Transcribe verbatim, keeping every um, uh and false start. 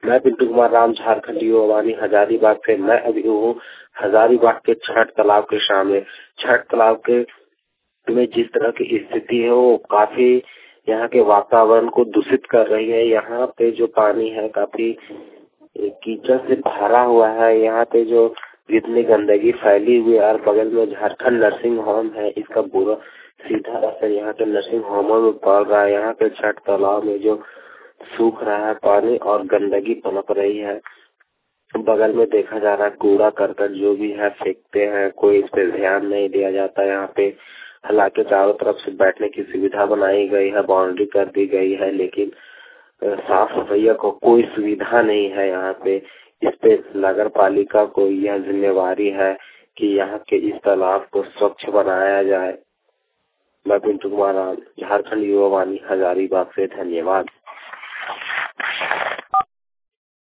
मैं पिंटू कुमार राम, झारखंड युवा वाणी हजारीबाग से। मैं अभी हूँ हजारीबाग के छठ तालाब के सामने। छठ तालाब के में जिस तरह की स्थिति है वो काफी यहाँ के वातावरण को दूषित कर रही है। यहाँ पे जो पानी है काफी कीचड़ से भरा हुआ है। यहाँ पे जो जितनी गंदगी फैली हुई है और बगल में झारखंड नर्सिंग होम है, इसका बुरा सीधा असर यहाँ के नर्सिंग होमों में पड़ रहा है। यहाँ के छठ तालाब में जो सूख रहा है पानी और गंदगी पनप रही है। बगल में देखा जा रहा है कूड़ा करकट जो भी है फेंकते हैं, कोई इस पे ध्यान नहीं दिया जाता। यहाँ पे हालांकि चारों तरफ से बैठने की सुविधा बनाई गई है, बाउंड्री कर दी गई है, लेकिन साफ सफाई को कोई सुविधा नहीं है। यहाँ पे इस पे नगर पालिका को यह जिम्मेवारी है कि यहाँ के इस तालाब को स्वच्छ बनाया जाए। मैं पिंटू कुमार राम, झारखंड युवा वाणी हजारीबाग से। धन्यवाद।